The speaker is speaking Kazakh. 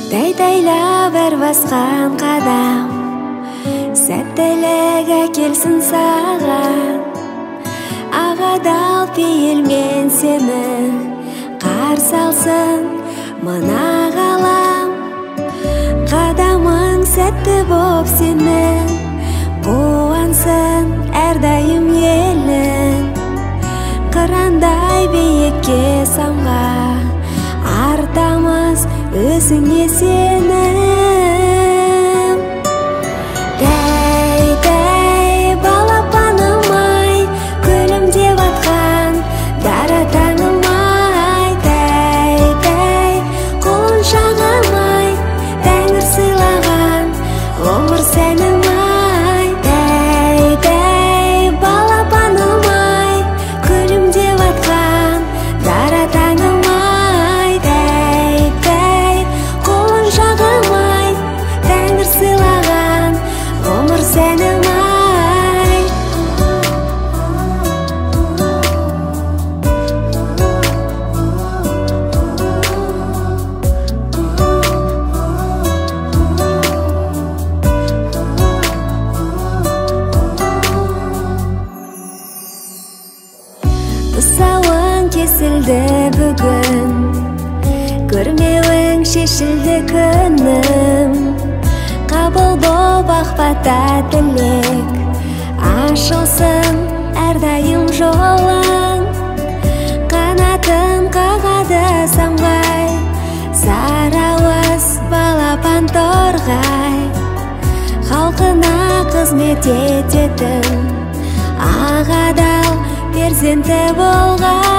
Тәйтәйләп бер басқан қадам, сәттілігі келсін саған. Ағадал пейілмен сені қарсы алсын мына ғалам. Қадамың сәтті боп сенің, қуансын әрдайым елің. Қырандай биікке самға, артамыз өзіңе сенім. Тәй балапаным-ай, күлімдеп атқан дара таңым-ай. Тәй құлыншағым-ай, тәңір сыйлаған ғұмыр сәнім-ай. Тәй балапаным-ай, күлімдеп атқан дара таңым-ай. Тәй құлыншағым-ай, тәңір сыйлаған ғұмыр сәнім-ай. Тұсауың кесілді бүгін, көрмеуің шешілді күнім. Қабыл боп ақпата тілек, ашылсын әрдайым жолың. Қанатын қағады самғай, сарауыз балапан торғай. Халқына қызмет ететін ағадал перзенті болған.